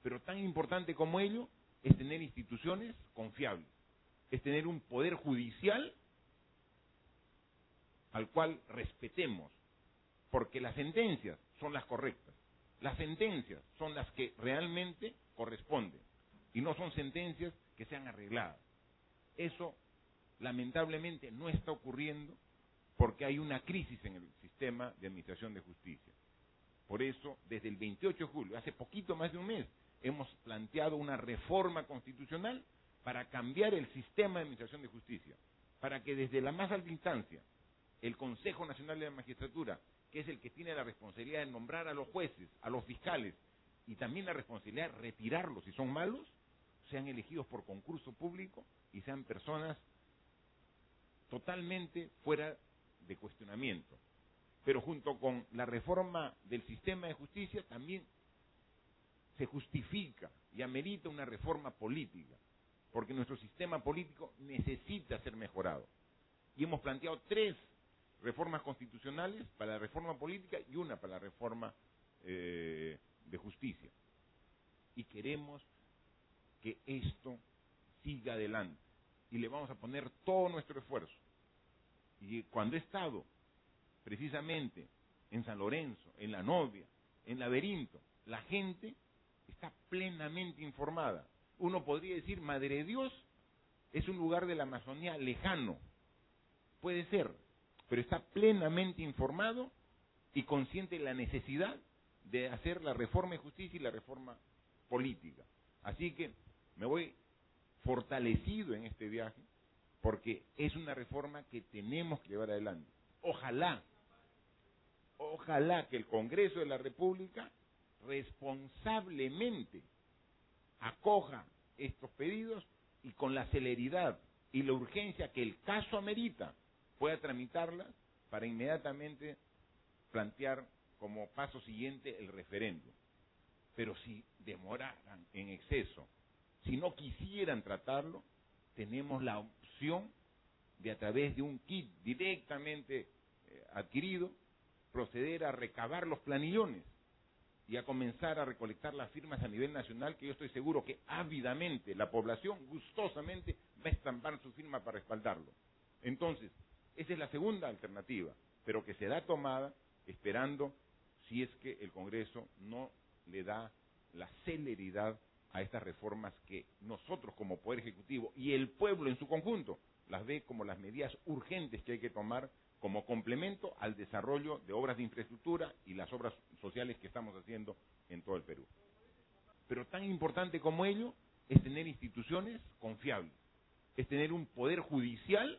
Pero tan importante como ello es tener instituciones confiables, es tener un poder judicial al cual respetemos, porque las sentencias son las correctas, las sentencias son las que realmente corresponden, y no son sentencias que sean arregladas. Eso, lamentablemente, no está ocurriendo porque hay una crisis en el sistema de administración de justicia. Por eso, desde el 28 de julio, hace poquito más de un mes, hemos planteado una reforma constitucional para cambiar el sistema de administración de justicia, para que desde la más alta instancia, el Consejo Nacional de la Magistratura, que es el que tiene la responsabilidad de nombrar a los jueces, a los fiscales, y también la responsabilidad de retirarlos si son malos, sean elegidos por concurso público y sean personas totalmente fuera de cuestionamiento. Pero junto con la reforma del sistema de justicia también se justifica y amerita una reforma política, porque nuestro sistema político necesita ser mejorado. Y hemos planteado 3 reformas constitucionales para la reforma política y una para la reforma de justicia. Y queremos que esto siga adelante y le vamos a poner todo nuestro esfuerzo. Y cuando he estado precisamente en San Lorenzo, en La Novia, en Laberinto, la gente está plenamente informada. Uno podría decir, Madre de Dios es un lugar de la Amazonía lejano, puede ser, pero está plenamente informado y consciente de la necesidad de hacer la reforma de justicia y la reforma política. Así que me voy fortalecido en este viaje porque es una reforma que tenemos que llevar adelante. Ojalá que el Congreso de la República responsablemente acoja estos pedidos y con la celeridad y la urgencia que el caso amerita pueda tramitarlas para inmediatamente plantear como paso siguiente el referéndum. Pero si demoraran en exceso, si no quisieran tratarlo, tenemos la opción de a través de un kit directamente adquirido, proceder a recabar los planillones y a comenzar a recolectar las firmas a nivel nacional, que yo estoy seguro que ávidamente la población gustosamente va a estampar su firma para respaldarlo. Entonces, esa es la segunda alternativa, pero que será tomada esperando si es que el Congreso no le da la celeridad a estas reformas que nosotros como Poder Ejecutivo y el pueblo en su conjunto las ve como las medidas urgentes que hay que tomar como complemento al desarrollo de obras de infraestructura y las obras sociales que estamos haciendo en todo el Perú. Pero tan importante como ello es tener instituciones confiables, es tener un poder judicial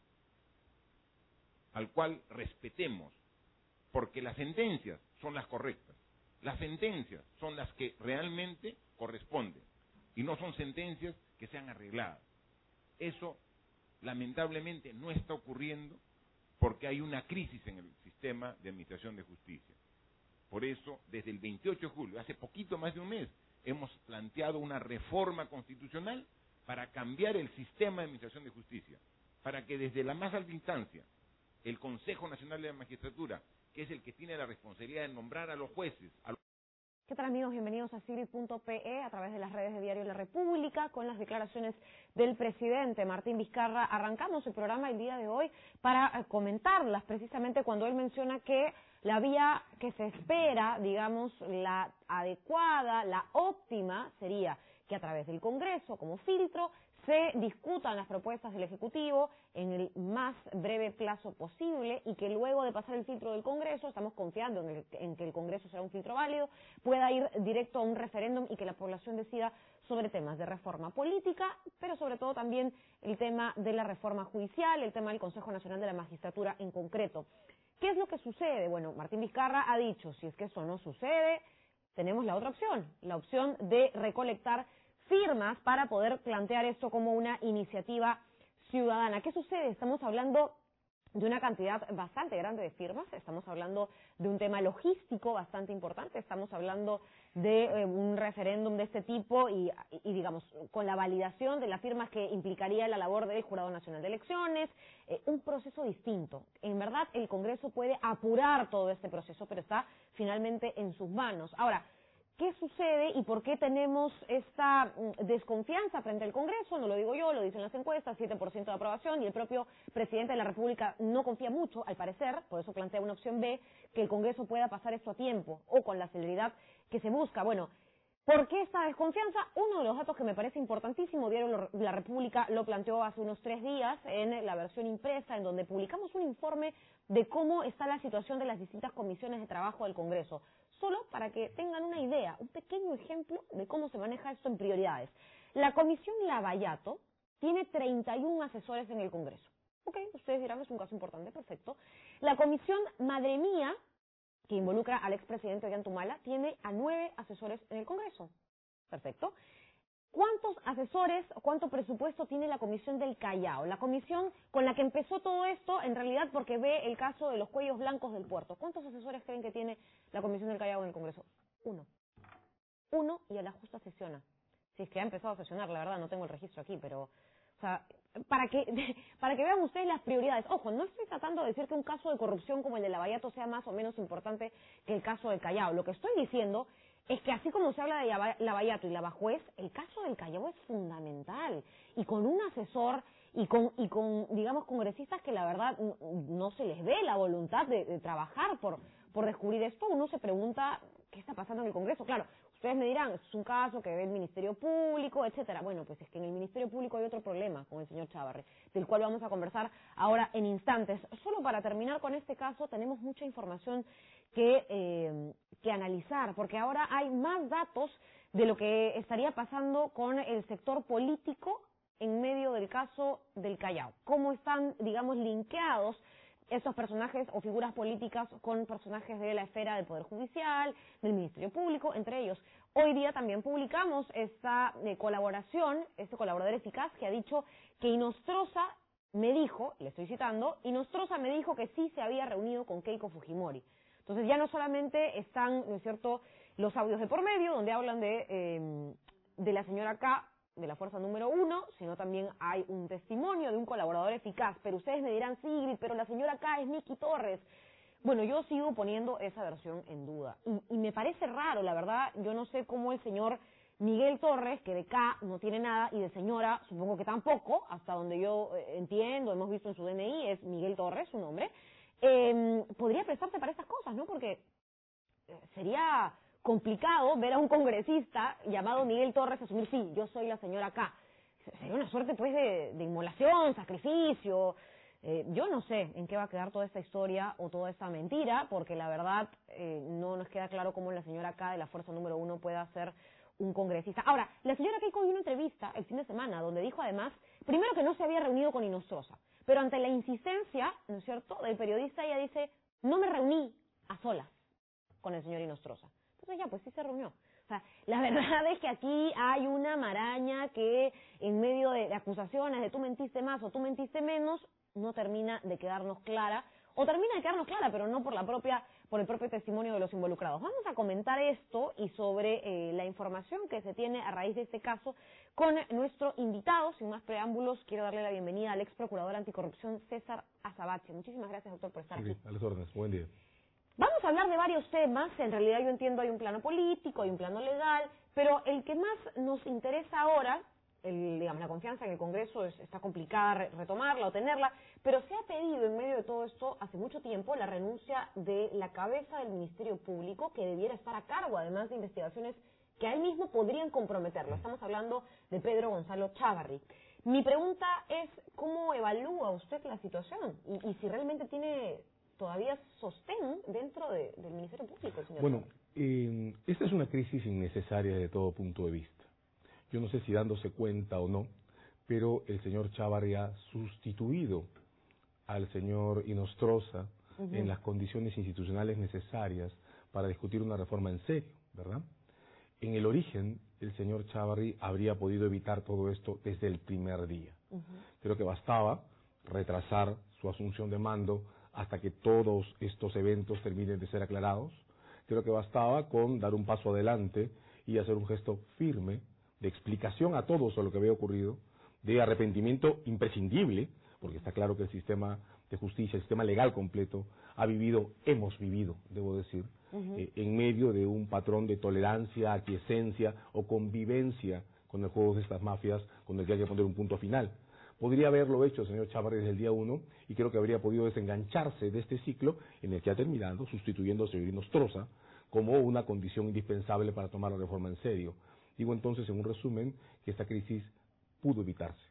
al cual respetemos, porque las sentencias son las correctas, las sentencias son las que realmente corresponden y no son sentencias que sean arregladas. Eso lamentablemente no está ocurriendo porque hay una crisis en el sistema de administración de justicia. Por eso, desde el 28 de julio, hace poquito más de un mes, hemos planteado una reforma constitucional para cambiar el sistema de administración de justicia, para que desde la más alta instancia, el Consejo Nacional de la Magistratura, que es el que tiene la responsabilidad de nombrar a los jueces, ¿Qué tal, amigos? Bienvenidos a Civil.pe a través de las redes de Diario La República con las declaraciones del presidente Martín Vizcarra. Arrancamos el programa el día de hoy para comentarlas precisamente cuando él menciona que la vía que se espera, digamos, la adecuada, la óptima sería que a través del Congreso como filtro se discutan las propuestas del Ejecutivo en el más breve plazo posible y que luego de pasar el filtro del Congreso, estamos confiando en que el Congreso será un filtro válido, pueda ir directo a un referéndum y que la población decida sobre temas de reforma política, pero sobre todo también el tema de la reforma judicial, el tema del Consejo Nacional de la Magistratura en concreto. ¿Qué es lo que sucede? Bueno, Martín Vizcarra ha dicho, si es que eso no sucede, tenemos la otra opción, la opción de recolectar firmas para poder plantear esto como una iniciativa ciudadana. ¿Qué sucede? Estamos hablando de una cantidad bastante grande de firmas, estamos hablando de un tema logístico bastante importante, estamos hablando de un referéndum de este tipo y digamos, con la validación de las firmas que implicaría la labor del Jurado Nacional de Elecciones, un proceso distinto. En verdad, el Congreso puede apurar todo este proceso, pero está finalmente en sus manos. Ahora, ¿qué sucede y por qué tenemos esta desconfianza frente al Congreso? No lo digo yo, lo dicen las encuestas, 7% de aprobación, y el propio presidente de la República no confía mucho, al parecer, por eso plantea una opción B, que el Congreso pueda pasar esto a tiempo o con la celeridad que se busca. Bueno, ¿por qué esta desconfianza? Uno de los datos que me parece importantísimo, Diario La República lo planteó hace unos 3 días en la versión impresa, en donde publicamos un informe de cómo está la situación de las distintas comisiones de trabajo del Congreso. Solo para que tengan una idea, un pequeño ejemplo de cómo se maneja esto en prioridades. La Comisión Lavallato tiene 31 asesores en el Congreso. Ok, ustedes dirán, es un caso importante, perfecto. La Comisión Madre Mía, que involucra al expresidente Ollantumala, tiene a 9 asesores en el Congreso. Perfecto. ¿Cuántos asesores, cuánto presupuesto tiene la Comisión del Callao? La comisión con la que empezó todo esto, en realidad porque ve el caso de los cuellos blancos del puerto. ¿Cuántos asesores creen que tiene la Comisión del Callao en el Congreso? 1. 1 y a la justa sesiona. Si es que ha empezado a sesionar, la verdad, no tengo el registro aquí, pero... O sea, para que vean ustedes las prioridades. Ojo, no estoy tratando de decir que un caso de corrupción como el de Lavallato sea más o menos importante que el caso del Callao. Lo que estoy diciendo es que así como se habla de Lavallato y Lavajuez, el caso del Callao es fundamental. Y con un asesor y con digamos, congresistas que la verdad no se les ve la voluntad de trabajar por descubrir esto, uno se pregunta qué está pasando en el Congreso. Claro, ustedes me dirán, es un caso que ve el Ministerio Público, etcétera. Bueno, pues es que en el Ministerio Público hay otro problema con el señor Chávarri, del cual vamos a conversar ahora en instantes. Solo para terminar con este caso, tenemos mucha información que analizar, porque ahora hay más datos de lo que estaría pasando con el sector político en medio del caso del Callao. Cómo están, digamos, linkeados estos personajes o figuras políticas con personajes de la esfera del Poder Judicial, del Ministerio Público, entre ellos. Hoy día también publicamos esta colaboración, este colaborador eficaz que ha dicho que Inostroza me dijo, le estoy citando, Inostroza me dijo que sí se había reunido con Keiko Fujimori. Entonces ya no solamente están, ¿no es cierto?, los audios de por medio, donde hablan de la señora K, de la fuerza número 1, sino también hay un testimonio de un colaborador eficaz. Pero ustedes me dirán, sí, pero la señora K es Miki Torres. Bueno, yo sigo poniendo esa versión en duda. Y me parece raro, la verdad, yo no sé cómo el señor Miguel Torres, que de K no tiene nada, y de señora, supongo que tampoco, hasta donde yo entiendo, hemos visto en su DNI, es Miguel Torres, su nombre, podría prestarse para estas cosas, ¿no? Porque sería complicado ver a un congresista llamado Miguel Torres asumir, sí, yo soy la señora K. Sería una suerte, pues, de inmolación, sacrificio. Yo no sé en qué va a quedar toda esta historia o toda esta mentira, porque la verdad no nos queda claro cómo la señora K de la fuerza número 1 pueda ser un congresista. Ahora, la señora Keiko dio una entrevista el fin de semana donde dijo además, primero que no se había reunido con Inostroza, pero ante la insistencia, ¿no es cierto?, del periodista, ella dice, no me reuní a solas con el señor Inostroza. Entonces ya, pues sí se reunió. O sea, la verdad es que aquí hay una maraña que en medio de acusaciones de tú mentiste más o tú mentiste menos, no termina de quedarnos clara, o termina de quedarnos clara, pero no por el propio testimonio de los involucrados. Vamos a comentar esto y sobre la información que se tiene a raíz de este caso con nuestro invitado. Sin más preámbulos, quiero darle la bienvenida al ex procurador anticorrupción César Azabache. Muchísimas gracias, doctor, por estar aquí. A las órdenes. Buen día. Vamos a hablar de varios temas. En realidad yo entiendo hay un plano político, hay un plano legal, pero el que más nos interesa ahora, digamos, la confianza en el Congreso está complicada retomarla o tenerla, pero se ha pedido en medio de todo esto hace mucho tiempo la renuncia de la cabeza del Ministerio Público, que debiera estar a cargo además de investigaciones que a él mismo podrían comprometerlo. Estamos hablando de Pedro Gonzalo Chávarri. Mi pregunta es, ¿cómo evalúa usted la situación? Y si realmente tiene todavía sostén dentro del Ministerio Público, señor. Bueno, esta es una crisis innecesaria desde todo punto de vista. Yo no sé si dándose cuenta o no, pero el señor Chávarri ha sustituido al señor Inostroza en las condiciones institucionales necesarias para discutir una reforma en serio, ¿verdad? En el origen, el señor Chávarri habría podido evitar todo esto desde el primer día. Creo que bastaba retrasar su asunción de mando hasta que todos estos eventos terminen de ser aclarados. Creo que bastaba con dar un paso adelante y hacer un gesto firme de explicación a todos de lo que había ocurrido, de arrepentimiento imprescindible, porque está claro que el sistema de justicia, el sistema legal completo, hemos vivido, debo decir, en medio de un patrón de tolerancia, aquiescencia o convivencia con el juego de estas mafias con el que hay que poner un punto final. Podría haberlo hecho el señor Chávarri desde el día 1 y creo que habría podido desengancharse de este ciclo en el que ha terminado sustituyendo a Severino Stroza como una condición indispensable para tomar la reforma en serio. Digo entonces, en un resumen, que esta crisis pudo evitarse.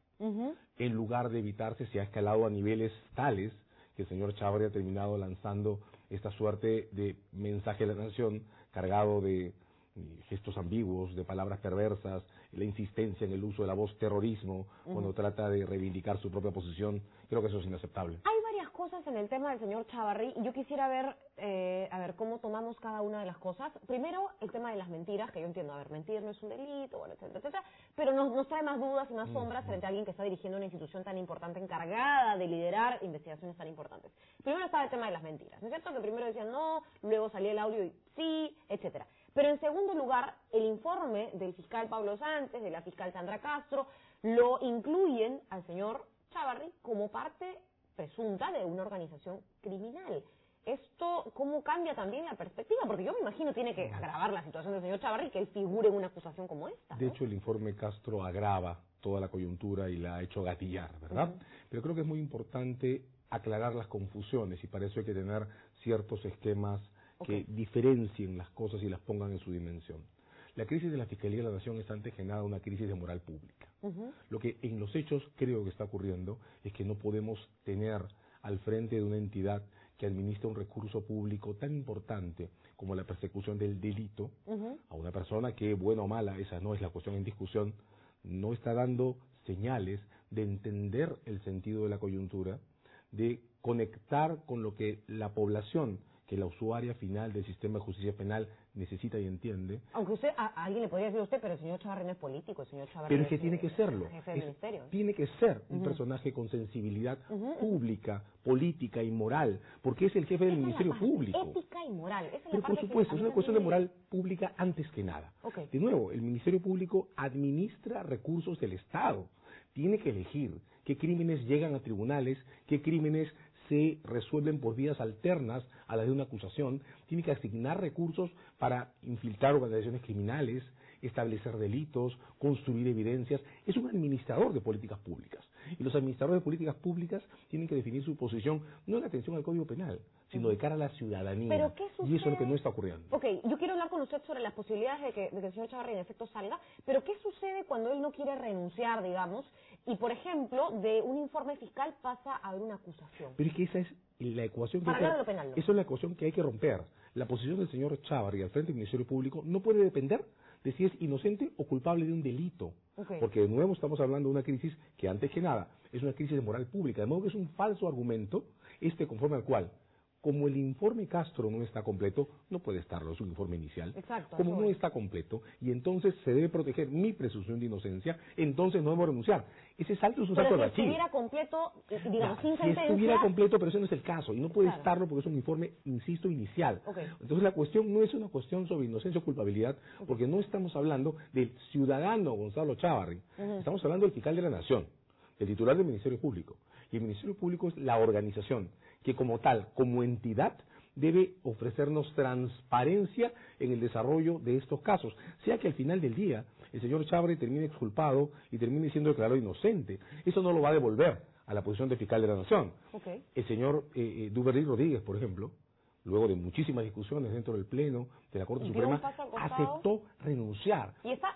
En lugar de evitarse, se ha escalado a niveles tales que el señor Chávarri ha terminado lanzando esta suerte de mensaje de la nación cargado de gestos ambiguos, de palabras perversas, la insistencia en el uso de la voz terrorismo cuando trata de reivindicar su propia posición. Creo que eso es inaceptable. Hay varias cosas en el tema del señor Chávarri y yo quisiera ver, a ver cómo tomamos cada una de las cosas. Primero, el tema de las mentiras, que yo entiendo, a ver, mentir no es un delito, bueno, etcétera, etcétera, pero nos trae más dudas y más sombras frente a alguien que está dirigiendo una institución tan importante, encargada de liderar investigaciones tan importantes. Primero estaba el tema de las mentiras, ¿no es cierto? Que primero decían no, luego salía el audio y sí, etcétera. Pero en segundo lugar, el informe del fiscal Pablo Sánchez, de la fiscal Sandra Castro, lo incluyen al señor Chávarri como parte presunta de una organización criminal. ¿Esto cómo cambia también la perspectiva? Porque yo me imagino tiene que agravar la situación del señor Chávarri que él figure en una acusación como esta, ¿no? De hecho, el informe Castro agrava toda la coyuntura y la ha hecho gatillar, ¿verdad? Pero creo que es muy importante aclarar las confusiones y para eso hay que tener ciertos esquemas que diferencien las cosas y las pongan en su dimensión. La crisis de la Fiscalía de la Nación está antegenada a una crisis de moral pública. Lo que en los hechos creo que está ocurriendo es que no podemos tener al frente de una entidad que administra un recurso público tan importante como la persecución del delito a una persona que, buena o mala, esa no es la cuestión en discusión, no está dando señales de entender el sentido de la coyuntura, de conectar con lo que la población, que la usuaria final del sistema de justicia penal necesita y entiende. Aunque usted, a alguien le podría decir a usted, pero el señor Chávarri no es político, el señor Chávarri pero es que tiene que serlo. Jefe del ministerio. Tiene que ser un personaje con sensibilidad pública, política y moral, porque es el jefe del Ministerio Público. Ética y moral. Esa es pero la por parte supuesto, que es una cuestión de moral pública antes que nada. De nuevo, el Ministerio Público administra recursos del Estado. Tiene que elegir qué crímenes llegan a tribunales, qué crímenes se resuelven por vías alternas a las de una acusación, tiene que asignar recursos para infiltrar organizaciones criminales, establecer delitos, construir evidencias. Es un administrador de políticas públicas. Y los administradores de políticas públicas tienen que definir su posición no en atención al Código Penal, sino de cara a la ciudadanía. ¿Pero qué sucede? Y eso es lo que no está ocurriendo. Ok, yo quiero hablar con usted sobre las posibilidades de que el señor Chávarri en efecto salga, pero ¿qué sucede cuando él no quiere renunciar, digamos, y por ejemplo, de un informe fiscal pasa a haber una acusación? Pero es que esa es la ecuación que Para hablar de lo penal, ¿no? Esa es la ecuación que hay que romper. La posición del señor Chávarri al frente del Ministerio Público no puede depender de si es inocente o culpable de un delito. Porque de nuevo estamos hablando de una crisis que antes que nada es una crisis de moral pública, de modo que es un falso argumento conforme al cual, como el informe Castro no está completo, no puede estarlo, es un informe inicial. Exacto. Como no está completo, y entonces se debe proteger mi presunción de inocencia, entonces no debo renunciar. Ese salto es un salto de Pero si estuviera completo, digamos, sin sentencia... Si estuviera completo, pero ese no es el caso, y no puede estarlo porque es un informe, insisto, inicial. Entonces la cuestión no es una cuestión sobre inocencia o culpabilidad, porque no estamos hablando del ciudadano Gonzalo Chávarri, estamos hablando del fiscal de la Nación, del titular del Ministerio Público. Y el Ministerio Público es la organización que como tal, como entidad, debe ofrecernos transparencia en el desarrollo de estos casos, sea que al final del día el señor Chávarri termine exculpado y termine siendo declarado inocente. Eso no lo va a devolver a la posición de fiscal de la Nación. El señor Duverly Rodríguez, por ejemplo, luego de muchísimas discusiones dentro del Pleno de la Corte Suprema, aceptó renunciar. Y está,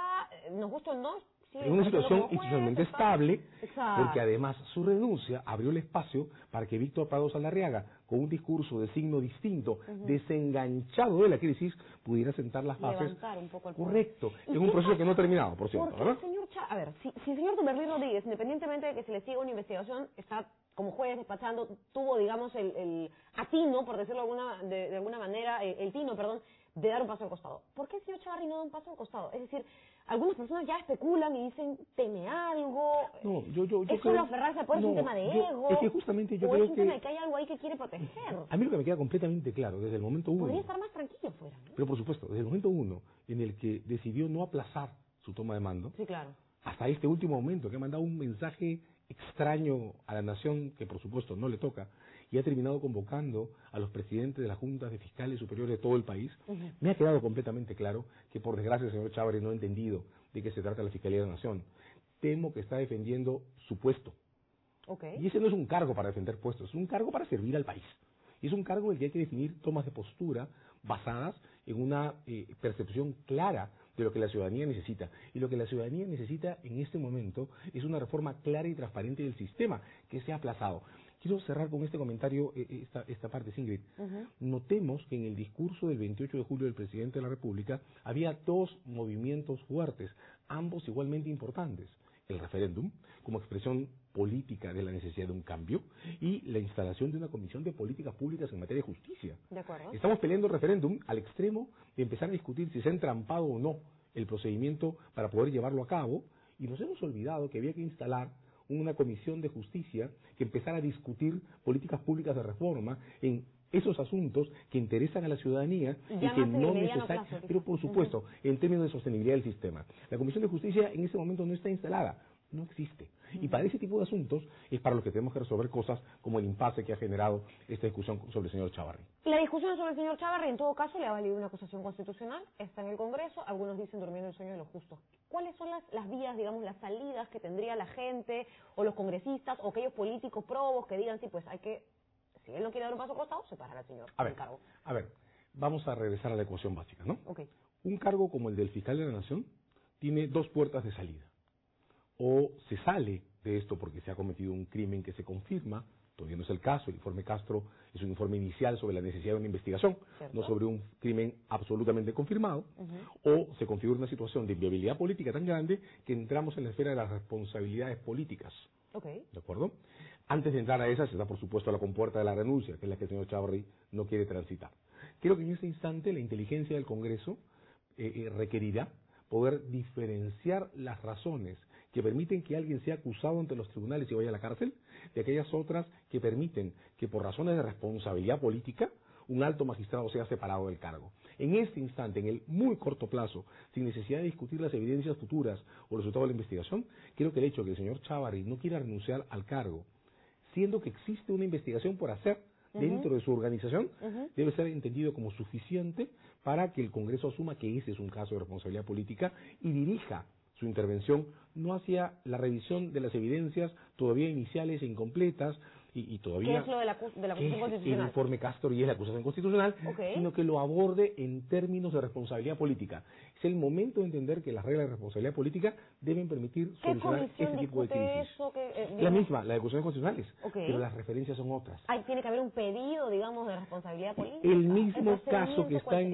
nos gusta o no, en una situación institucionalmente estable, porque además su renuncia abrió el espacio para que Víctor Prado Saldarriaga, con un discurso de signo distinto, desenganchado de la crisis, pudiera sentar las bases. Levantar un poco el poder. Correcto, en un proceso que no ha terminado, por cierto, ¿verdad? A ver, si el señor Duverly Rodríguez, independientemente de que se le siga una investigación, está como juez despachando, tuvo, digamos, el atino, por decirlo de alguna manera, el tino, perdón, de dar un paso al costado. ¿Por qué el señor Chávarri no da un paso al costado? Es decir, algunas personas ya especulan y dicen, teme algo. No, yo ¿Es solo aferrarse a poder? ¿Es un tema de ego? Es que justamente yo ¿O creo es un tema de que hay algo ahí que quiere proteger? A mí lo que me queda completamente claro, desde el momento uno... Podría estar más tranquilo fuera, ¿no? Pero por supuesto, desde el momento uno, en el que decidió no aplazar su toma de mando, sí, claro, hasta este último momento, que ha mandado un mensaje extraño a la nación, que por supuesto no le toca, y ha terminado convocando a los presidentes de las juntas de fiscales superiores de todo el país, me ha quedado completamente claro que por desgracia el señor Chávarri no ha entendido de qué se trata la Fiscalía de la Nación. Temo que está defendiendo su puesto. Y ese no es un cargo para defender puestos, es un cargo para servir al país. Y es un cargo en el que hay que definir tomas de postura basadas en una percepción clara de lo que la ciudadanía necesita. Y lo que la ciudadanía necesita en este momento es una reforma clara y transparente del sistema que se ha aplazado. Quiero cerrar con este comentario, esta parte, Ingrid. Notemos que en el discurso del 28 de julio del presidente de la República había dos movimientos fuertes, ambos igualmente importantes. El referéndum, como expresión política de la necesidad de un cambio, y la instalación de una comisión de políticas públicas en materia de justicia. De acuerdo. Estamos peleando el referéndum al extremo de empezar a discutir si se ha entrampado o no el procedimiento para poder llevarlo a cabo, y nos hemos olvidado que había que instalar una comisión de justicia que empezara a discutir políticas públicas de reforma en esos asuntos que interesan a la ciudadanía y que no necesariamente, pero por supuesto, en términos de sostenibilidad del sistema. La Comisión de Justicia en ese momento no está instalada, no existe. Y para ese tipo de asuntos es para los que tenemos que resolver cosas como el impasse que ha generado esta discusión sobre el señor Chávarri. La discusión sobre el señor Chávarri, en todo caso, le ha valido una acusación constitucional, está en el Congreso, algunos dicen durmiendo el sueño de los justos. ¿Cuáles son las vías, digamos, las salidas que tendría la gente, o los congresistas, o aquellos políticos probos que digan, sí, pues hay que, si él no quiere dar un paso al costado, separar al señor del cargo? A ver, vamos a regresar a la ecuación básica, ¿no? Un cargo como el del fiscal de la Nación tiene dos puertas de salida. O se sale de esto porque se ha cometido un crimen que se confirma, todavía no es el caso, el informe Castro es un informe inicial sobre la necesidad de una investigación, no sobre un crimen absolutamente confirmado, o se configura una situación de inviabilidad política tan grande que entramos en la esfera de las responsabilidades políticas. ¿De acuerdo? Antes de entrar a esas, está por supuesto la compuerta de la renuncia, que es la que el señor Chávarri no quiere transitar. Creo que en este instante la inteligencia del Congreso requerirá poder diferenciar las razones que permiten que alguien sea acusado ante los tribunales y vaya a la cárcel, de aquellas otras que permiten que por razones de responsabilidad política un alto magistrado sea separado del cargo. En este instante, en el muy corto plazo, sin necesidad de discutir las evidencias futuras o resultados de la investigación, creo que el hecho de que el señor Chávarri no quiera renunciar al cargo, siendo que existe una investigación por hacer dentro de su organización, debe ser entendido como suficiente para que el Congreso asuma que ese es un caso de responsabilidad política y dirija su intervención no hacia la revisión de las evidencias todavía iniciales e incompletas y todavía... ¿Qué es lo de la acusación constitucional? El informe Castro y es la acusación constitucional, sino que lo aborde en términos de responsabilidad política. Es el momento de entender que las reglas de responsabilidad política deben permitir solucionar ese tipo de crisis. Eso la misma, la de acusaciones constitucionales, pero las referencias son otras. Tiene que haber un pedido, digamos, de responsabilidad política. El mismo caso que está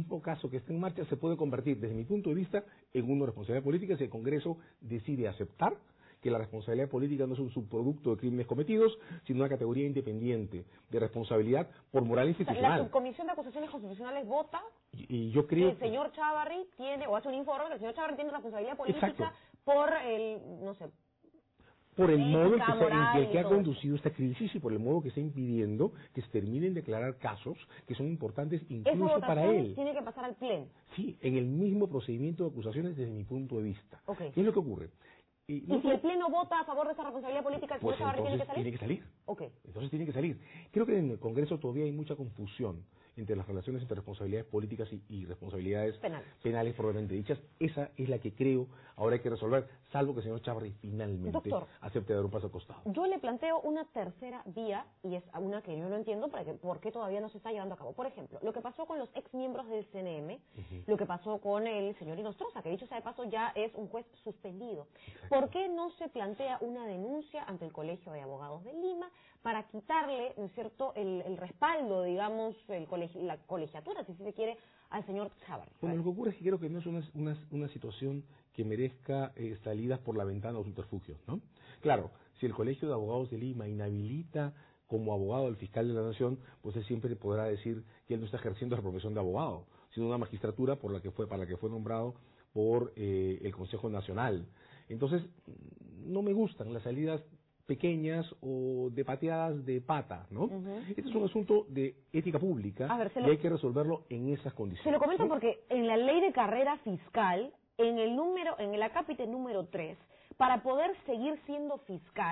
en marcha se puede convertir, desde mi punto de vista, en uno de responsabilidad política si el Congreso decide aceptar que la responsabilidad política no es un subproducto de crímenes cometidos, sino una categoría independiente de responsabilidad por moral institucional. La Subcomisión de Acusaciones Constitucionales vota y yo creo que el señor Chávarri tiene, o hace un informe que el señor Chávarri tiene responsabilidad política por el, no sé, por el modo en que ha conducido esta crisis y por el modo que está impidiendo que se terminen de declarar casos que son importantes incluso para él. Tiene que pasar al Pleno. Sí, en el mismo procedimiento de acusaciones desde mi punto de vista. ¿Qué es lo que ocurre? ¿Y si el Pleno vota a favor de esa responsabilidad política, el señor Chávarri tiene que salir? Tiene que salir. Entonces tiene que salir. Creo que en el Congreso todavía hay mucha confusión entre las relaciones entre responsabilidades políticas y responsabilidades penales probablemente dichas. Esa es la que creo ahora hay que resolver, salvo que el señor Chávarri finalmente acepte dar un paso al costado. Yo le planteo una tercera vía, y es una que yo no entiendo por qué todavía no se está llevando a cabo. Por ejemplo, lo que pasó con los exmiembros del CNM, lo que pasó con el señor Inostroza, que dicho sea de paso ya es un juez suspendido. ¿Por qué no se plantea una denuncia ante el Colegio de Abogados de Lima para quitarle, ¿no es cierto?, el respaldo, digamos, la colegiatura, si se quiere, al señor Chávarri? Bueno, lo que ocurre es que creo que no es una situación que merezca salidas por la ventana o subterfugios, ¿no? Claro, si el Colegio de Abogados de Lima inhabilita como abogado al fiscal de la Nación, pues él siempre podrá decir que él no está ejerciendo la profesión de abogado, sino una magistratura para la que fue nombrado por el Consejo Nacional. Entonces, no me gustan las salidas pequeñas o de pateadas de pata, ¿no? Este es un asunto de ética pública y hay que resolverlo en esas condiciones. Se lo comento porque en la ley de carrera fiscal, en el acápite número 3, para poder seguir siendo fiscal,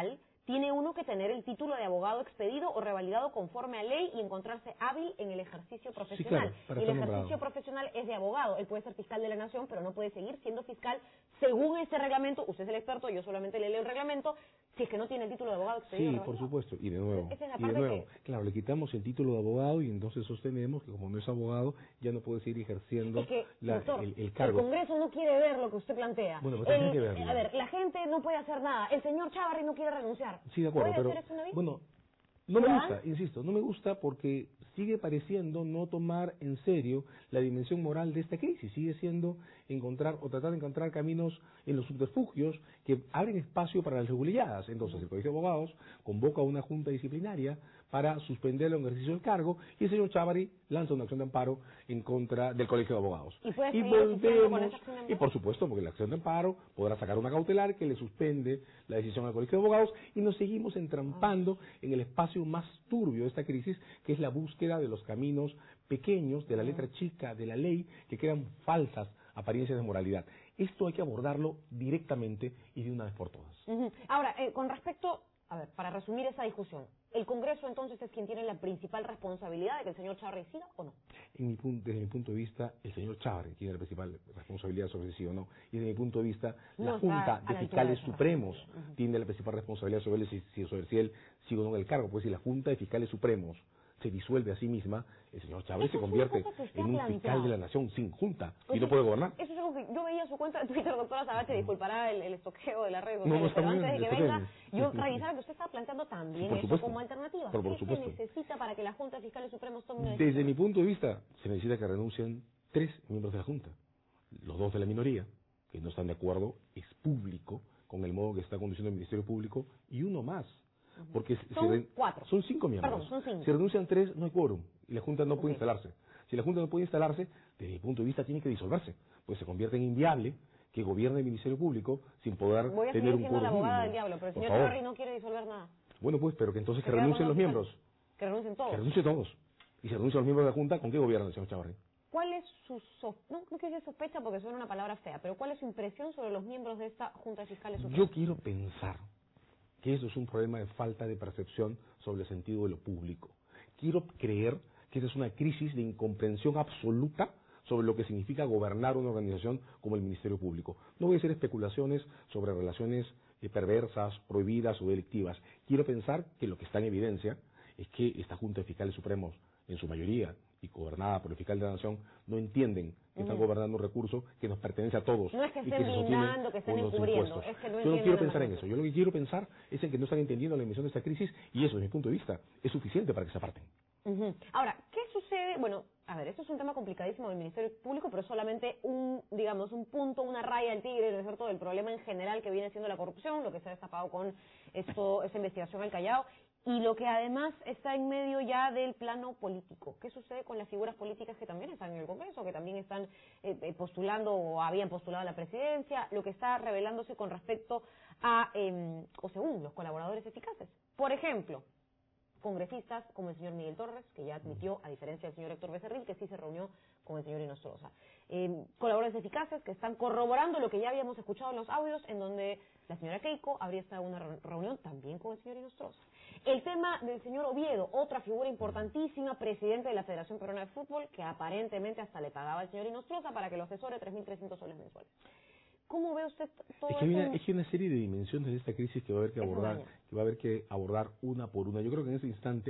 tiene uno que tener el título de abogado expedido o revalidado conforme a ley y encontrarse hábil en el ejercicio profesional. Sí, claro, y el ejercicio profesional es de abogado. Él puede ser fiscal de la nación, pero no puede seguir siendo fiscal según ese reglamento. Usted es el experto, yo solamente le leo el reglamento, si es que no tiene el título de abogado expedido. Sí, por supuesto. Y de nuevo, que... claro, le quitamos el título de abogado y entonces sostenemos que como no es abogado, ya no puede seguir ejerciendo doctor, el cargo. El Congreso no quiere ver lo que usted plantea. Bueno, pero tiene que verlo. A ver, la gente no puede hacer nada. El señor Chávarri no quiere renunciar. Sí, de acuerdo, pero bueno, no me gusta, insisto, no me gusta porque sigue pareciendo no tomar en serio la dimensión moral de esta crisis. Sigue siendo encontrar o tratar de encontrar caminos en los subterfugios que abren espacio para las irregularidades. Entonces, el Colegio de Abogados convoca a una junta disciplinaria para suspenderlo en el ejercicio del cargo y el señor Chávarri lanza una acción de amparo en contra del Colegio de Abogados. Y volvemos, y por supuesto, porque la acción de amparo podrá sacar una cautelar que le suspende la decisión al Colegio de Abogados y nos seguimos entrampando en el espacio más turbio de esta crisis, que es la búsqueda de los caminos pequeños, de la letra chica de la ley, que crean falsas apariencias de moralidad. Esto hay que abordarlo directamente y de una vez por todas. Ahora, con respecto, a ver, para resumir esa discusión, ¿el Congreso entonces es quien tiene la principal responsabilidad de que el señor Chávarri siga o no? Desde mi punto de vista, el señor Chávarri tiene la principal responsabilidad sobre si sí o no. Y desde mi punto de vista, la Junta de Fiscales Supremos tiene la principal responsabilidad sobre él, si él sigue o no en el cargo. Pues si la Junta de Fiscales Supremos se disuelve a sí misma, el señor Chávarri se convierte en un fiscal de la nación sin junta y no puede gobernar. Eso es algo que yo veía su cuenta de Twitter, doctora Sabache, disculpará el estoqueo de las redes No, sociales, pero bien, antes de que venga, yo revisara que usted estaba planteando también eso como alternativa. ¿Qué se necesita para que la Junta de Fiscales Supremos tome una decisión? Desde mi punto de vista, se necesita que renuncien 3 miembros de la Junta. Los 2 de la minoría, que no están de acuerdo, es público, con el modo que está conduciendo el Ministerio Público, y uno más. Porque son 4. Son 5 miembros. Perdón, son 5. Si renuncian 3, no hay quórum y la Junta no puede instalarse. Si la Junta no puede instalarse, desde mi punto de vista tiene que disolverse, pues se convierte en inviable que gobierne el Ministerio Público sin poder tener un quórum. Voy a seguir siendo la abogada del diablo, pero el señor Chávarri no quiere disolver nada. Bueno, pues, pero que entonces que renuncien los miembros. Que renuncien todos. Que renuncien todos. Y si renuncian los miembros de la Junta, ¿con qué gobierna el señor Chávarri? ¿Cuál es su no quiero decir sospecha porque suena una palabra fea, pero cuál es su impresión sobre los miembros de esta Junta de Fiscales Supremos? Yo quiero pensar que eso es un problema de falta de percepción sobre el sentido de lo público. Quiero creer que esa es una crisis de incomprensión absoluta sobre lo que significa gobernar una organización como el Ministerio Público. No voy a hacer especulaciones sobre relaciones perversas, prohibidas o delictivas. Quiero pensar que lo que está en evidencia es que esta Junta de Fiscales Supremos, en su mayoría, y gobernada por el fiscal de la Nación, no entienden que están gobernando un recurso que nos pertenece a todos. No es que y estén blindando, que estén encubriendo. Es que no yo no quiero pensar en eso. Yo lo que quiero pensar es en que no están entendiendo la dimensión de esta crisis y eso, desde mi punto de vista, es suficiente para que se aparten. Ahora, ¿qué sucede? Bueno, a ver, esto es un tema complicadísimo del Ministerio Público, pero es solamente un punto, una raya al tigre, ¿no es cierto?, del problema en general que viene siendo la corrupción, lo que se ha destapado con esta investigación al Callao, y lo que además está en medio ya del plano político. ¿Qué sucede con las figuras políticas que también están en el Congreso, que también están postulando o habían postulado a la presidencia? Lo que está revelándose con respecto a, o según los colaboradores eficaces. Por ejemplo, congresistas como el señor Miguel Torres, que ya admitió, a diferencia del señor Héctor Becerril, que sí se reunió con el señor Inostroza. Colaboradores eficaces que están corroborando lo que ya habíamos escuchado en los audios, en donde la señora Keiko habría estado en una reunión también con el señor Inostroza. El tema del señor Oviedo, otra figura importantísima, presidente de la Federación Peruana de Fútbol, que aparentemente hasta le pagaba al señor Inostroza para que lo asesore 3.300 soles mensuales. ¿Cómo ve usted todo esto? Es que hay una serie de dimensiones de esta crisis que va a haber que abordar una por una. Yo creo que en este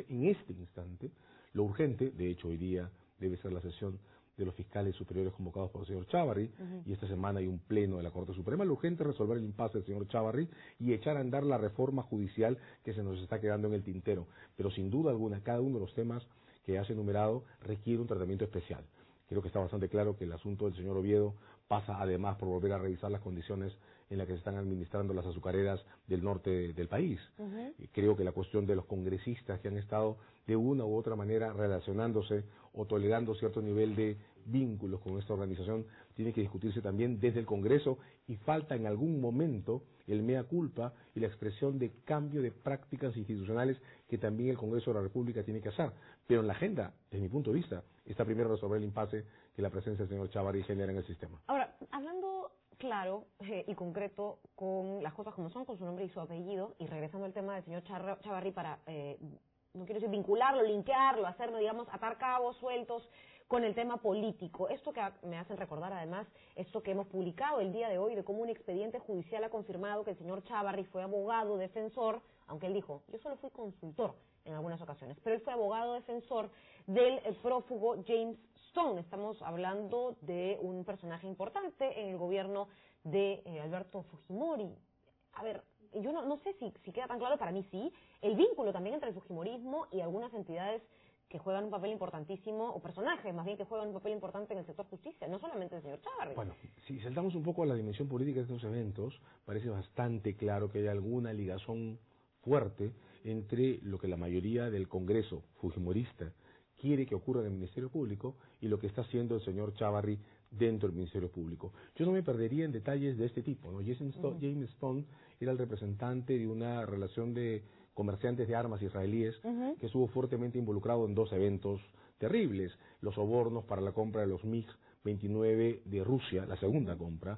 instante, lo urgente, de hecho hoy día debe ser la sesión de los fiscales superiores convocados por el señor Chávarri, y esta semana hay un pleno de la Corte Suprema. Lo urgente es resolver el impasse del señor Chávarri y echar a andar la reforma judicial que se nos está quedando en el tintero. Pero sin duda alguna, cada uno de los temas que has enumerado requiere un tratamiento especial. Creo que está bastante claro que el asunto del señor Oviedo pasa además por volver a revisar las condiciones en las que se están administrando las azucareras del norte del país. Creo que la cuestión de los congresistas que han estado de una u otra manera relacionándose o tolerando cierto nivel de vínculos con esta organización tiene que discutirse también desde el Congreso, y falta en algún momento el mea culpa y la expresión de cambio de prácticas institucionales que también el Congreso de la República tiene que hacer. Pero en la agenda, desde mi punto de vista, está primero resolver el impasse que la presencia del señor Chávarri genera en el sistema. Ahora, hablando claro y concreto con las cosas como son, con su nombre y su apellido, y regresando al tema del señor Chávarri para, no quiero decir vincularlo, linkearlo, hacerlo, digamos, atar cabos sueltos con el tema político. Esto que me hacen recordar, además, esto que hemos publicado el día de hoy, de cómo un expediente judicial ha confirmado que el señor Chávarri fue abogado defensor, aunque él dijo, yo solo fui consultor en algunas ocasiones, pero él fue abogado defensor del prófugo James Stone. Estamos hablando de un personaje importante en el gobierno de Alberto Fujimori. A ver, yo no sé si queda tan claro, para mí sí, el vínculo también entre el fujimorismo y algunas entidades que juegan un papel importantísimo, o personajes más bien que juegan un papel importante en el sector justicia, no solamente el señor Chávarri. Bueno, si saltamos un poco a la dimensión política de estos eventos, parece bastante claro que hay alguna ligazón fuerte entre lo que la mayoría del Congreso fujimorista quiere que ocurra en el Ministerio Público y lo que está haciendo el señor Chávarri dentro del Ministerio Público. Yo no me perdería en detalles de este tipo, ¿no? James Stone era el representante de una relación de comerciantes de armas israelíes que estuvo fuertemente involucrado en dos eventos terribles: los sobornos para la compra de los MiG-29 de Rusia, la segunda compra,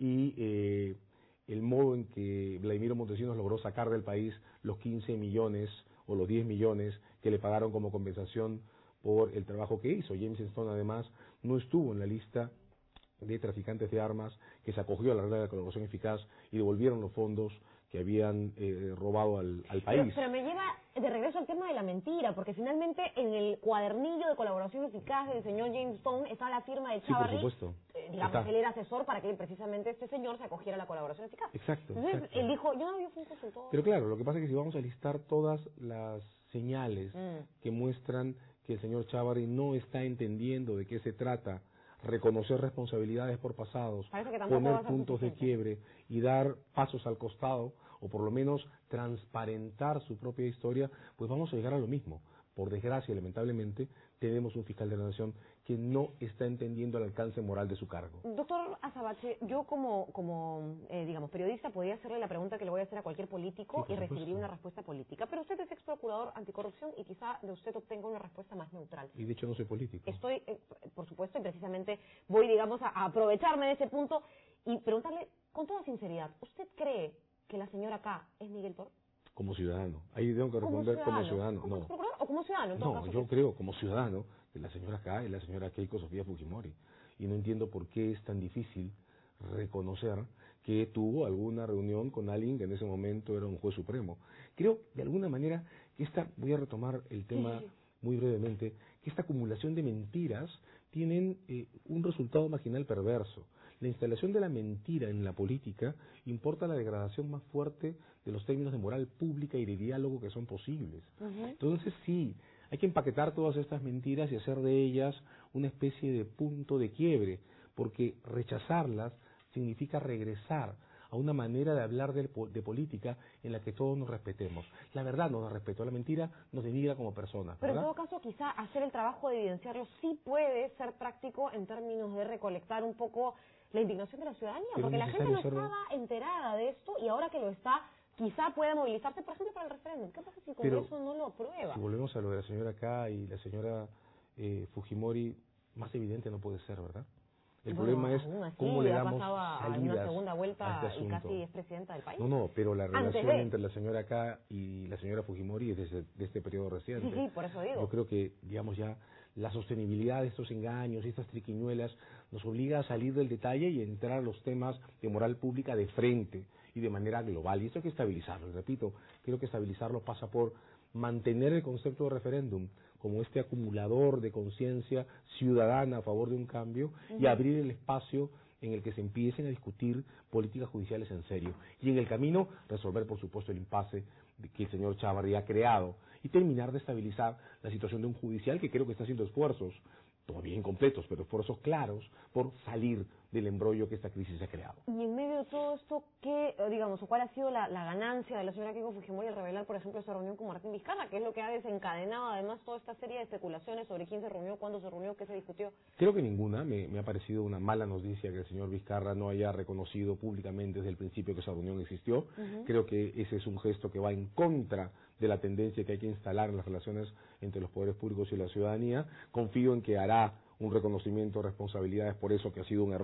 y el modo en que Vladimiro Montesinos logró sacar del país los 15 millones o los 10 millones que le pagaron como compensación por el trabajo que hizo. James Stone, además, no estuvo en la lista de traficantes de armas que se acogió a la regla de la colaboración eficaz y devolvieron los fondos que habían robado al país. Pero me lleva de regreso al tema de la mentira, porque finalmente en el cuadernillo de colaboración eficaz del señor James Stone está la firma de Chávarri. Sí, por supuesto. Digamos, él era asesor para que precisamente este señor se acogiera a la colaboración eficaz. Exacto. Entonces, él dijo, yo fui un consultor. Pero claro, lo que pasa es que si vamos a listar todas las señales que muestran que el señor Chávarri no está entendiendo de qué se trata, reconocer responsabilidades por pasados, poner puntos de quiebre y dar pasos al costado, o por lo menos transparentar su propia historia, pues vamos a llegar a lo mismo. Por desgracia, lamentablemente, tenemos un fiscal de la Nación que no está entendiendo el alcance moral de su cargo. Doctor Azabache, yo como digamos, periodista podría hacerle la pregunta que le voy a hacer a cualquier político y recibiría una respuesta política, pero usted es ex procurador anticorrupción y quizá de usted obtenga una respuesta más neutral. Y de hecho no soy político. Estoy, por supuesto, y precisamente voy, digamos, a aprovecharme de ese punto y preguntarle con toda sinceridad, ¿usted cree que la señora K es Miguel Toro? Como ciudadano. Ahí tengo que responder como ciudadano. ¿Como procurador o como ciudadano? No, yo creo como ciudadano que la señora K es la señora Keiko Sofía Fujimori. Y no entiendo por qué es tan difícil reconocer que tuvo alguna reunión con alguien que en ese momento era un juez supremo. Creo, de alguna manera, que voy a retomar el tema muy brevemente, que esta acumulación de mentiras tienen un resultado marginal perverso. La instalación de la mentira en la política importa la degradación más fuerte de los términos de moral pública y de diálogo que son posibles. Entonces sí, hay que empaquetar todas estas mentiras y hacer de ellas una especie de punto de quiebre, porque rechazarlas significa regresar a una manera de hablar de política en la que todos nos respetemos. La verdad no nos respeta, la mentira nos denigra como personas, ¿verdad? Pero en todo caso, quizá hacer el trabajo de evidenciarlo sí puede ser práctico en términos de recolectar un poco la indignación de la ciudadanía, porque la gente no estaba enterada de esto y ahora que lo está, quizá pueda movilizarse, por ejemplo, para el referéndum. ¿Qué pasa si el Congreso no lo aprueba? Si volvemos a lo de la señora K y la señora Fujimori, más evidente no puede ser, ¿verdad? El problema es cómo le damos salidas una segunda vuelta a este asunto. Y casi es presidenta del país. No, pero la relación entre la señora K y la señora Fujimori es de este periodo reciente. Sí, por eso digo. Yo creo que, digamos, ya la sostenibilidad de estos engaños y estas triquiñuelas nos obliga a salir del detalle y entrar a los temas de moral pública de frente y de manera global. Y esto hay que estabilizarlo, repito, creo que estabilizarlo pasa por mantener el concepto de referéndum como este acumulador de conciencia ciudadana a favor de un cambio y abrir el espacio en el que se empiecen a discutir políticas judiciales en serio. Y en el camino resolver, por supuesto, el impasse que el señor Chávarri ha creado y terminar de estabilizar la situación de un judicial que creo que está haciendo esfuerzos, todavía incompletos, pero esfuerzos claros por salir del embrollo que esta crisis ha creado. Y en medio de todo esto, ¿qué, digamos, cuál ha sido la ganancia de la señora Keiko Fujimori al revelar, por ejemplo, esa reunión con Martín Vizcarra, que es lo que ha desencadenado además toda esta serie de especulaciones sobre quién se reunió, cuándo se reunió, qué se discutió? Creo que ninguna. Me ha parecido una mala noticia que el señor Vizcarra no haya reconocido públicamente desde el principio que esa reunión existió. Creo que ese es un gesto que va en contra de la tendencia que hay que instalar en las relaciones entre los poderes públicos y la ciudadanía. Confío en que hará un reconocimiento de responsabilidades por eso, que ha sido un error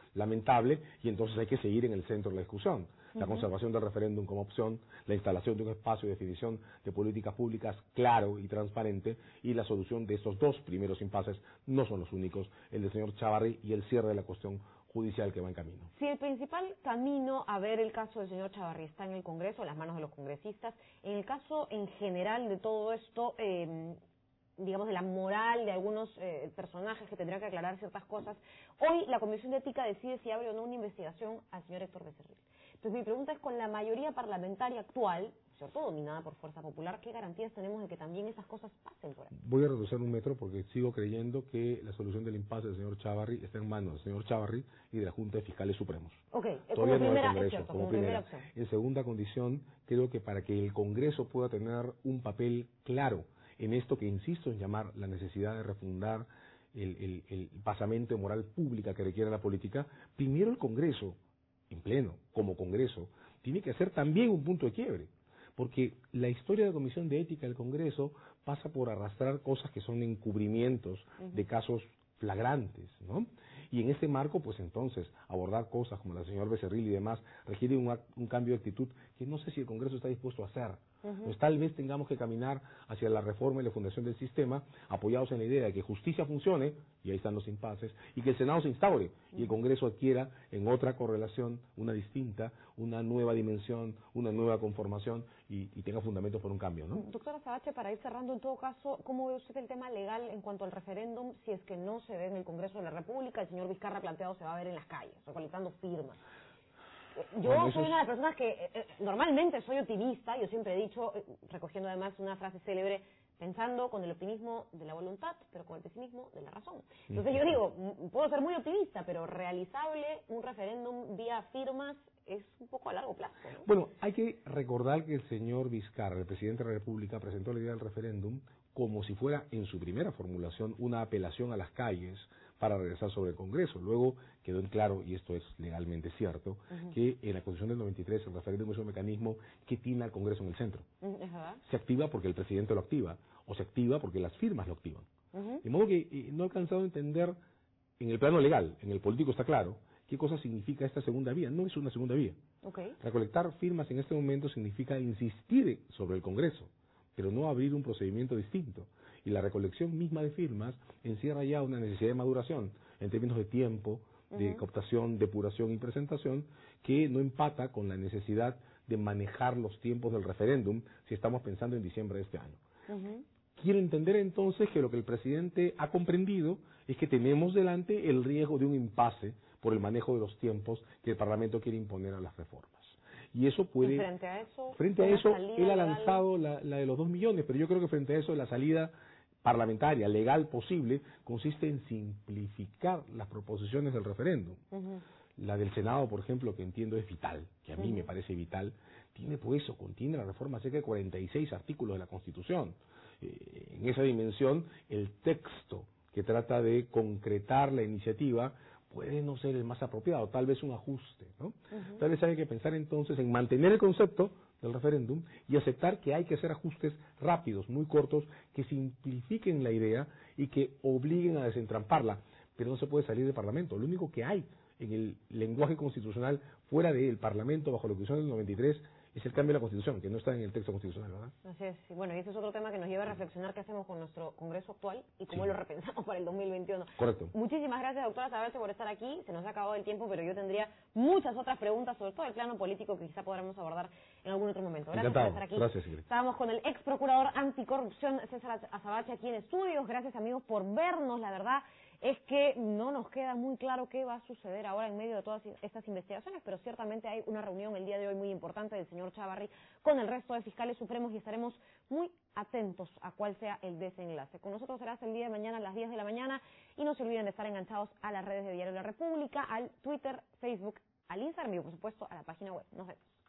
lamentable, y entonces hay que seguir en el centro de la discusión. La conservación del referéndum como opción, la instalación de un espacio de definición de políticas públicas claro y transparente, y la solución de estos dos primeros impases no son los únicos, el del señor Chávarri y el cierre de la cuestión judicial que va en camino. Si el principal camino a ver el caso del señor Chávarri está en el Congreso, en las manos de los congresistas, en el caso en general de todo esto, digamos, de la moral de algunos personajes que tendrán que aclarar ciertas cosas, hoy la Comisión de Ética decide si abre o no una investigación al señor Héctor Becerril. Entonces mi pregunta es, con la mayoría parlamentaria actual, sobre todo dominada por Fuerza Popular, ¿qué garantías tenemos de que también esas cosas pasen por ahí? Voy a reducir un metro porque sigo creyendo que la solución del impasse del señor Chávarri está en manos del señor Chávarri y de la Junta de Fiscales Supremos. Okay, Todavía como no primera, del Congreso, es cierto, como primera opción. En segunda condición, creo que para que el Congreso pueda tener un papel claro en esto que insisto en llamar la necesidad de refundar el pasamento de moral pública que requiere la política, primero el Congreso, en pleno, como Congreso, tiene que ser también un punto de quiebre, porque la historia de la Comisión de Ética del Congreso pasa por arrastrar cosas que son encubrimientos de casos flagrantes, ¿no? Y en este marco, pues entonces, abordar cosas como la señora Becerril y demás requiere un cambio de actitud que no sé si el Congreso está dispuesto a hacer. Pues tal vez tengamos que caminar hacia la reforma y la fundación del sistema, apoyados en la idea de que justicia funcione, y ahí están los impases, y que el Senado se instaure, y el Congreso adquiera en otra correlación, una distinta, una nueva dimensión, una nueva conformación, y tenga fundamentos por un cambio, ¿no? Doctora Azabache, para ir cerrando, en todo caso, ¿cómo ve usted el tema legal en cuanto al referéndum? Si es que no se ve en el Congreso de la República, el señor Vizcarra ha planteado se va a ver en las calles, recolectando firmas. Yo soy una de las personas que normalmente soy optimista, yo siempre he dicho, recogiendo además una frase célebre, pensando con el optimismo de la voluntad, pero con el pesimismo de la razón. Entonces yo digo, puedo ser muy optimista, pero realizable un referéndum vía firmas es un poco a largo plazo, ¿no? Bueno, hay que recordar que el señor Vizcarra, el presidente de la República, presentó la idea del referéndum como si fuera, en su primera formulación, una apelación a las calles para regresar sobre el Congreso. Luego quedó en claro, y esto es legalmente cierto, que en la Constitución del 93 el referéndum es un mecanismo que tiene al Congreso en el centro. Se activa porque el presidente lo activa, o se activa porque las firmas lo activan. De modo que no he alcanzado a entender, en el plano legal, en el político está claro, qué cosa significa esta segunda vía. No es una segunda vía. Recolectar firmas en este momento significa insistir sobre el Congreso, pero no abrir un procedimiento distinto. Y la recolección misma de firmas encierra ya una necesidad de maduración en términos de tiempo, de cooptación, depuración y presentación, que no empata con la necesidad de manejar los tiempos del referéndum si estamos pensando en diciembre de este año. Quiero entender entonces que lo que el presidente ha comprendido es que tenemos delante el riesgo de un impasse por el manejo de los tiempos que el Parlamento quiere imponer a las reformas. Y eso puede... ¿Y frente a eso, él ha lanzado la de los 2 millones, pero yo creo que frente a eso la salida parlamentaria, legal posible, consiste en simplificar las proposiciones del referéndum. La del Senado, por ejemplo, que entiendo es vital, que a mí me parece vital, tiene pues eso, contiene la reforma cerca de 46 artículos de la Constitución. En esa dimensión, el texto que trata de concretar la iniciativa puede no ser el más apropiado, tal vez un ajuste, ¿no? Tal vez hay que pensar entonces en mantener el concepto del referéndum y aceptar que hay que hacer ajustes rápidos, muy cortos, que simplifiquen la idea y que obliguen a desentramparla, pero no se puede salir del Parlamento. Lo único que hay en el lenguaje constitucional fuera del Parlamento bajo la Constitución del 93 es el cambio de la Constitución, que no está en el texto constitucional, ¿verdad? Así es. Y bueno, y ese es otro tema que nos lleva a reflexionar qué hacemos con nuestro Congreso actual y cómo lo repensamos para el 2021. Correcto. Muchísimas gracias, doctora Azabache, por estar aquí. Se nos ha acabado el tiempo, pero yo tendría muchas otras preguntas, sobre todo el plano político, que quizá podremos abordar en algún otro momento. Gracias por estar aquí. Gracias, Ingrid. Estábamos con el ex procurador anticorrupción, César Azabache, aquí en estudios. Gracias, amigos, por vernos. La verdad es que no nos queda muy claro qué va a suceder ahora en medio de todas estas investigaciones, pero ciertamente hay una reunión el día de hoy muy importante del señor Chávarri con el resto de fiscales supremos y estaremos muy atentos a cuál sea el desenlace. Con nosotros será hasta el día de mañana a las 10 de la mañana y no se olviden de estar enganchados a las redes de Diario La República, al Twitter, Facebook, al Instagram y por supuesto a la página web. Nos vemos.